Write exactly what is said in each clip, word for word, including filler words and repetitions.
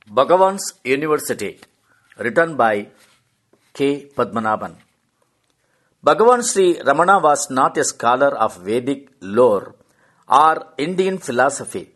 Bhagavan's University, written by K. Padmanabhan. Bhagavan Sri Ramana was not a scholar of Vedic lore or Indian philosophy,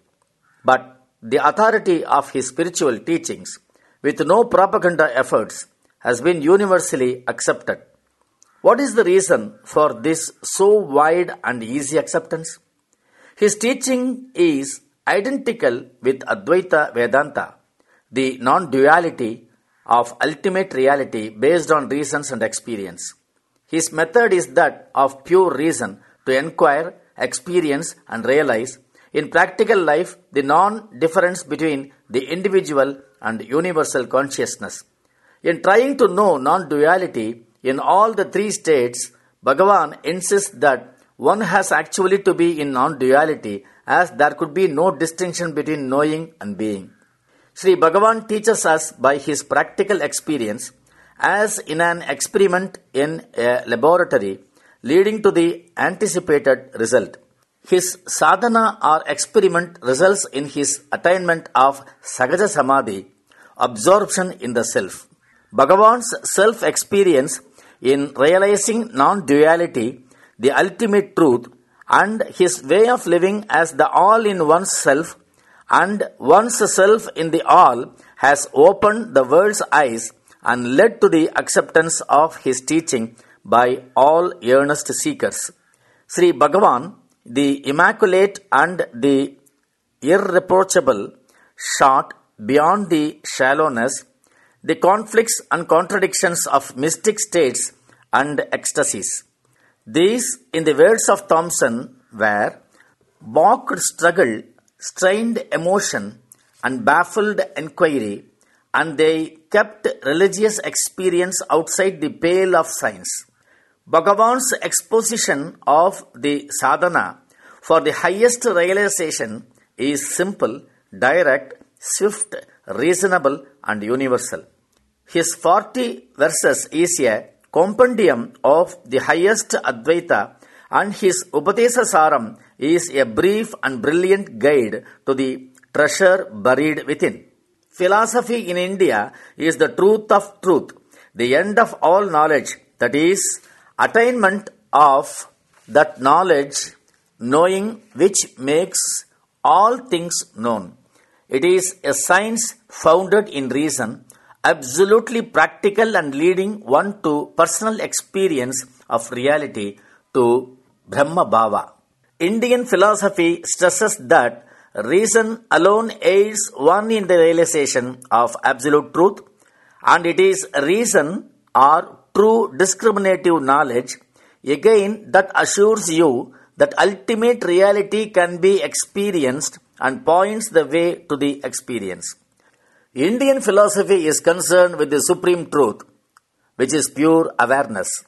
but the authority of his spiritual teachings, with no propaganda efforts, has been universally accepted. What is the reason for this so wide and easy acceptance? His teaching is identical with Advaita Vedanta, the non-duality of ultimate reality based on reasons and experience. His method is that of pure reason to inquire, experience and realize in practical life the non-difference between the individual and universal consciousness. In trying to know non-duality in all the three states, Bhagavan insists that one has actually to be in non-duality, as there could be no distinction between knowing and being. Sri Bhagavan teaches us by his practical experience, as in an experiment in a laboratory, leading to the anticipated result. His sadhana or experiment results in his attainment of Sahaja Samadhi, absorption in the self. Bhagavan's self-experience in realizing non-duality, the ultimate truth, and his way of living as the all in one's self and one's self in the all has opened the world's eyes and led to the acceptance of his teaching by all earnest seekers. Sri Bhagavan, the immaculate and the irreproachable, shot beyond the shallowness, the conflicts and contradictions of mystic states and ecstasies. These, in the words of Thomson, were balked struggle, strained emotion, and baffled inquiry, and they kept religious experience outside the pale of science. Bhagavan's exposition of the sadhana for the highest realization is simple, direct, swift, reasonable, and universal. His forty verses is a compendium of the highest Advaita, and his Upadesa Saram is a brief and brilliant guide to the treasure buried within. Philosophy in India is the truth of truth, the end of all knowledge, that is, attainment of that knowledge, knowing which makes all things known. It is a science founded in reason, absolutely practical and leading one to personal experience of reality, to Brahma Bhava. Indian philosophy stresses that reason alone aids one in the realization of absolute truth, and it is reason or true discriminative knowledge, again, that assures you that ultimate reality can be experienced and points the way to the experience. Indian philosophy is concerned with the supreme truth, which is pure awareness.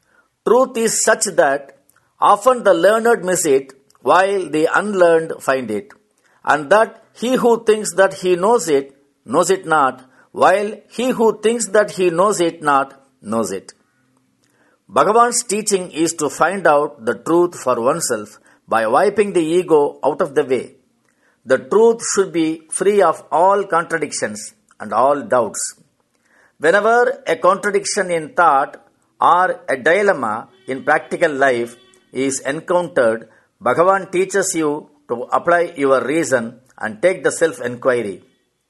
Truth is such that often the learned miss it, while the unlearned find it, and that he who thinks that he knows it, knows it not, while he who thinks that he knows it not, knows it. Bhagavan's teaching is to find out the truth for oneself by wiping the ego out of the way. The truth should be free of all contradictions and all doubts. Whenever a contradiction in thought or a dilemma in practical life is encountered, Bhagavan teaches you to apply your reason and take the self-enquiry.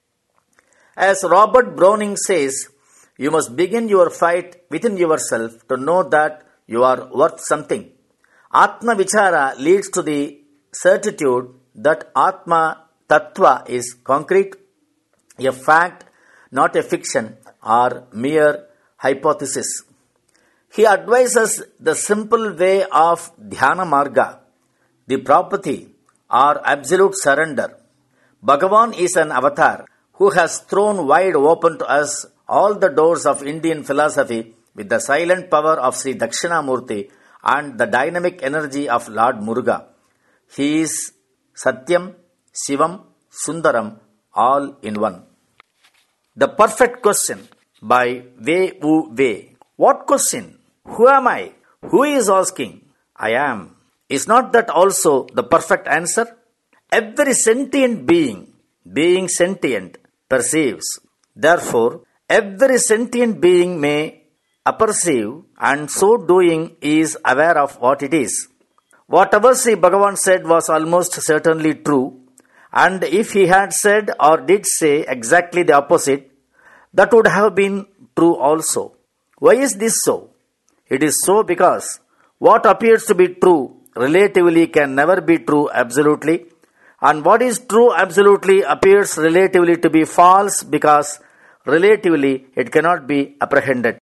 As Robert Browning says, you must begin your fight within yourself to know that you are worth something. Atma Vichara leads to the certitude that Atma Tattva is concrete, a fact, not a fiction or mere hypothesis. He advises the simple way of Dhyana Marga, the property or absolute surrender. Bhagavan is an avatar who has thrown wide open to us all the doors of Indian philosophy with the silent power of Sri Dakshinamurti and the dynamic energy of Lord Muruga. He is Satyam, Shivam, Sundaram, all in one. The Perfect Question by Wei Wu Wei. What question? Who am I? Who is asking? I am. Is not that also the perfect answer? Every sentient being, being sentient, perceives. Therefore, every sentient being may apperceive, and so doing is aware of what it is. Whatever Sri Bhagavan said was almost certainly true, and if he had said or did say exactly the opposite, that would have been true also. Why is this so? It is so because what appears to be true relatively can never be true absolutely, and what is true absolutely appears relatively to be false because relatively it cannot be apprehended.